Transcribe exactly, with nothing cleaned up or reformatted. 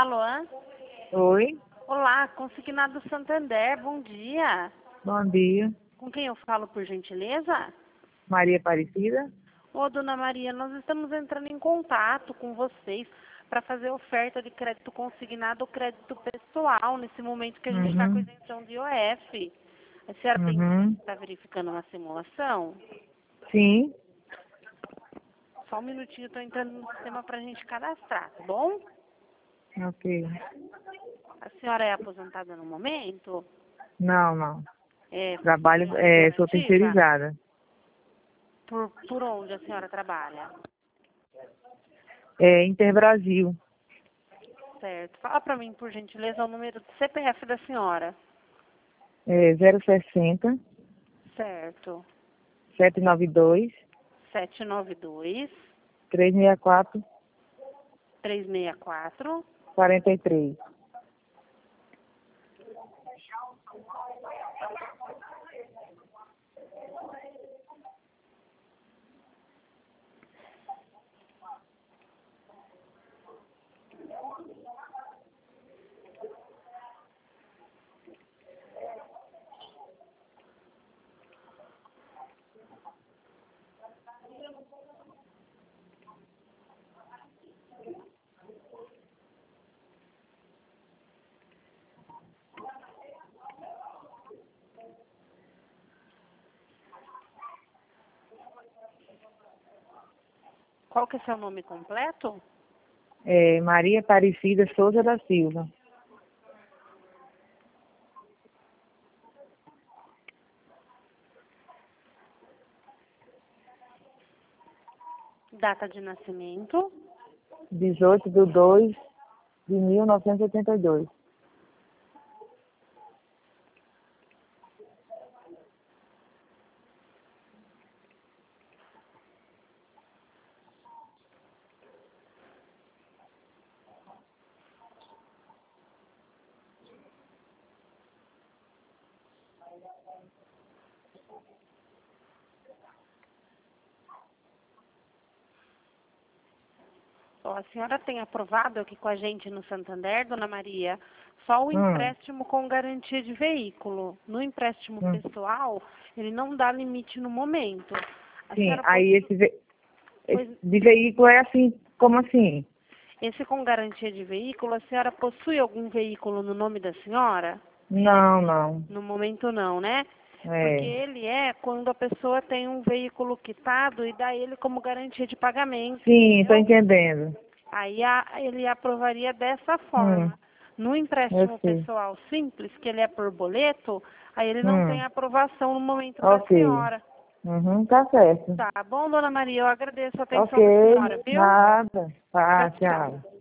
Alô? Oi, Olá, consignado Santander, bom dia. bom dia. Com quem eu falo, por gentileza? Maria Aparecida? Ô, dona Maria, nós estamos entrando em contato com vocês para fazer oferta de crédito consignado ou crédito pessoal, nesse momento que a gente está com Uhum, isenção de I O F. A senhora tem uhum. está verificando uma simulação? Sim, Só um minutinho, estou entrando no sistema para a gente cadastrar, tá bom? ok. A senhora é aposentada no momento? Não, não. É Trabalho, funcionária é, sou ativa? terceirizada. Por, por onde a senhora trabalha? É Interbrasil. Certo. Fala para mim, por gentileza, o número do C P F da senhora. É zero sessenta, Certo. sete nove dois, sete nove dois, três seis quatro, três seis quatro. quatro três. Qual que é seu nome completo? É Maria Aparecida Souza da Silva. Data de nascimento? dezoito de dois de mil novecentos e oitenta e dois. Ó, a senhora tem aprovado aqui com a gente no Santander, dona Maria, só o Hum, empréstimo com garantia de veículo. No empréstimo hum. pessoal, ele não dá limite no momento. A Sim, senhora aí possui, esse, ve- esse pois, de veículo é assim, como assim? esse com garantia de veículo, a senhora possui algum veículo no nome da senhora? Não, não. No momento não, né? Porque É. ele é quando a pessoa tem um veículo quitado e dá ele como garantia de pagamento, Sim, estou entendeu? entendendo. Aí a- ele aprovaria dessa Hum, forma. No eu empréstimo sei. pessoal simples, que ele é por boleto, aí ele não tem Hum, aprovação no momento da ok. senhora. Uhum, tá certo. Tá bom, dona Maria? Eu agereço a Ok, atenção da senhora, viu? nada. Tchau, Tá, tchau. tchau.